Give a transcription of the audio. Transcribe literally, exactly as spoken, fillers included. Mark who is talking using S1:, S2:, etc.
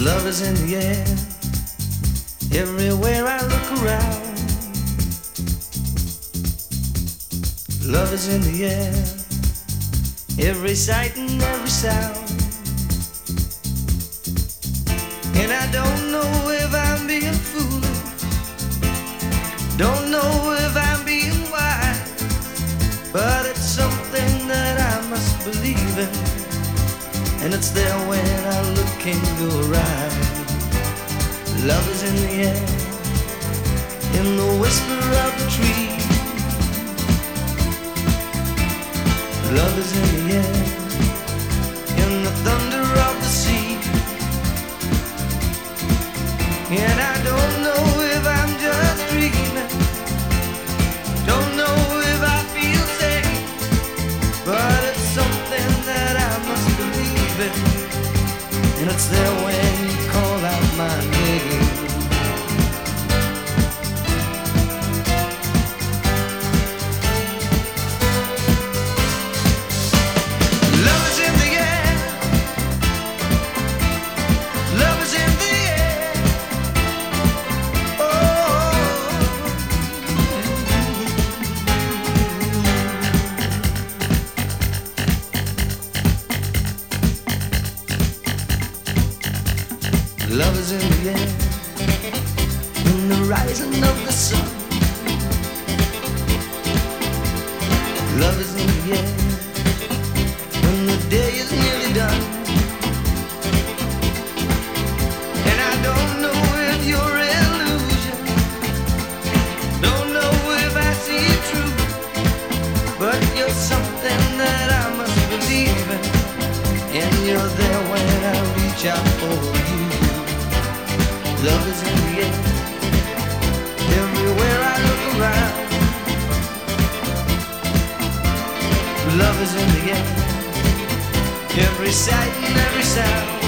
S1: Love is in the air, everywhere I look around. Love is in the air, every sight and every sound. And I don't know if I'm being foolish, don't know if I'm being wise, but it's something that I must believe in, and it's there when I look in your eyes. Love is in the air, in the whisper of the tree. Love is in the air, in the thunder of the sea. And I don't know if I'm just dreaming, don't know if I feel safe, but it's something that I must believe in, and it's there when you call out my name. Love is in the air, love is in the air. Oh, love is in the air, in the rising of the sun. Love is in the air, when the day is nearly done. And I don't know if you're illusion, don't know if I see it true, but you're something that I must believe in, and you're there when I reach out for you. Love is in the air, everywhere I look around. Love is in the air, every sight and every sound.